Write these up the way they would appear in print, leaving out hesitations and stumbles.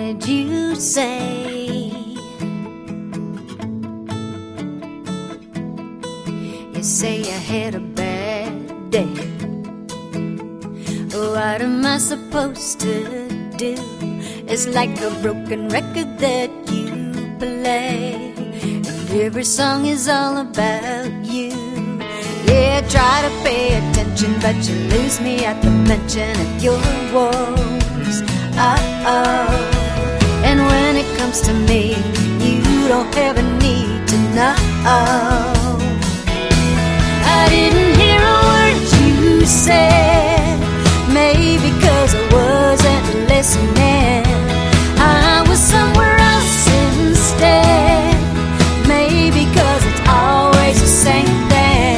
did you say? You say I had a bad day. What am I supposed to do? It's like a broken record that you play, and every song is all about you. Yeah, try to pay attention, but you lose me at the mention of your woes. And when it comes to me, you don't ever need to know. I didn't hear a word you said, maybe 'cause I wasn't listening. I was somewhere else instead, maybe 'cause it's always the same thing.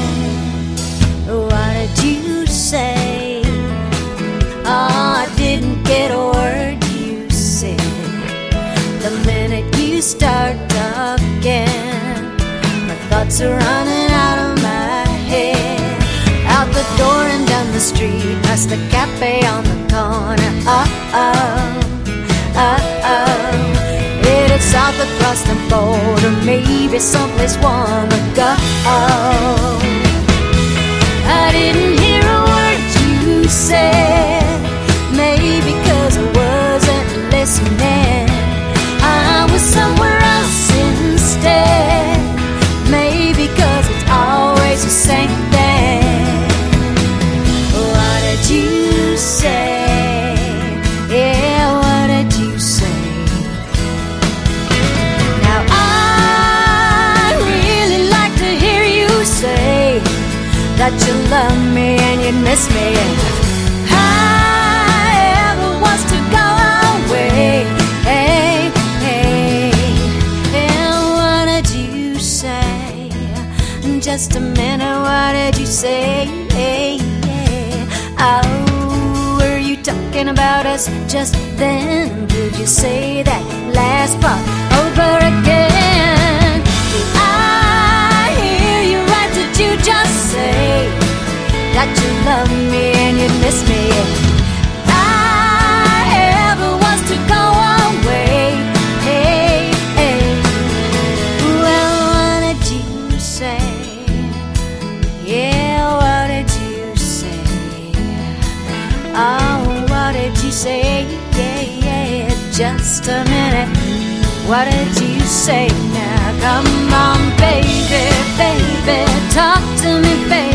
What did you say? Oh, I didn't get a word you said. The minute you start talking, my thoughts are running out of my head. Out the door and down the street, past the cafe on the corner. Headed south across the border, maybe someplace warmer. Go. I didn't hear a word you said, maybe 'cause I wasn't listening. I was somewhere else instead, maybe 'cause it's always the same thing. What did you say? Yeah, what did you say? Now I'd really like to hear you say that you love me and you miss me, and I ever was to go away. Hey, hey, and what did you say? Just a minute, what did you say? Oh, were you talking about us just then? Did you say that last part over again? Did I hear you right? Did you just say that you love me and you miss me? I ever was to go away. Hey, hey. Well, what did you say? Yeah, what did you say? Oh, what did you say? Yeah, yeah, just a minute. What did you say now? Come on, baby, baby, talk to me, baby.